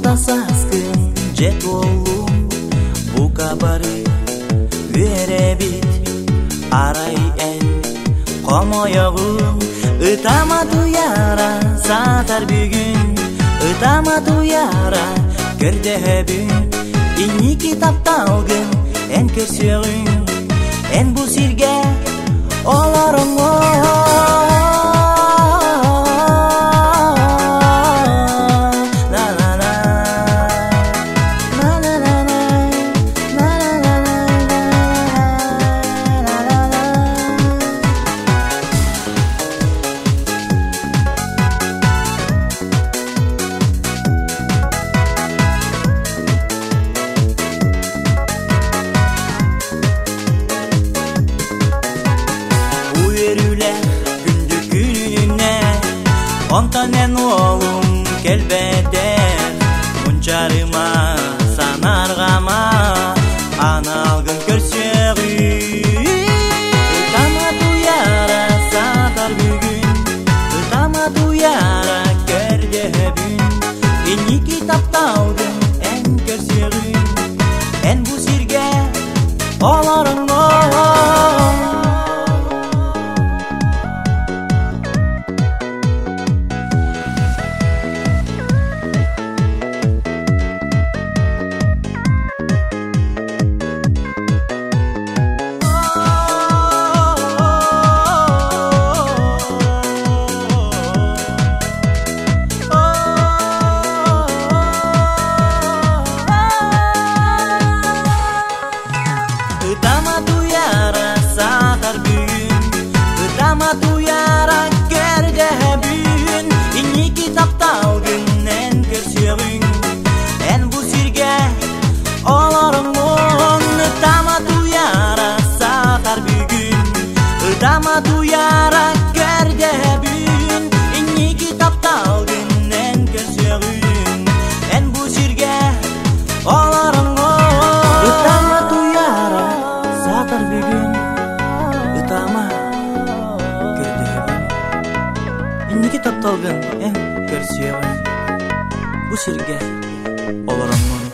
саскын жет болум бу кабары веребит арай эн комоёгум ытама туяра сатар бүгүн ытама туяра көрдөбүн инни китапталгын эн көрсөгүн эн бу сирге олоруңо Онтанен олум келбедер Мунчарыма санаргама Ана алгын көрсөгүн Ытама туяра сатар бүгүн Ытама туяра көрдөбүн Инни китапталдым эн көрсөгүн Эн бу сирге олоруңо Ытама туяра сатар бүгүн Ытама туяра көрдөбүн Инни китапталгын эн көрсөгүн Эн бу сирге олоруңо Ытама туяра сатар бүгүн Ытама туяра көрдөбүн Инни китапталгын эн көрсөгүн Эн бу сирге олоруңо Ытама туяра сатар бүгүн Ытама көрдөбүн Инни китапталгын эн көрсөгүн Бу сирге олоруңо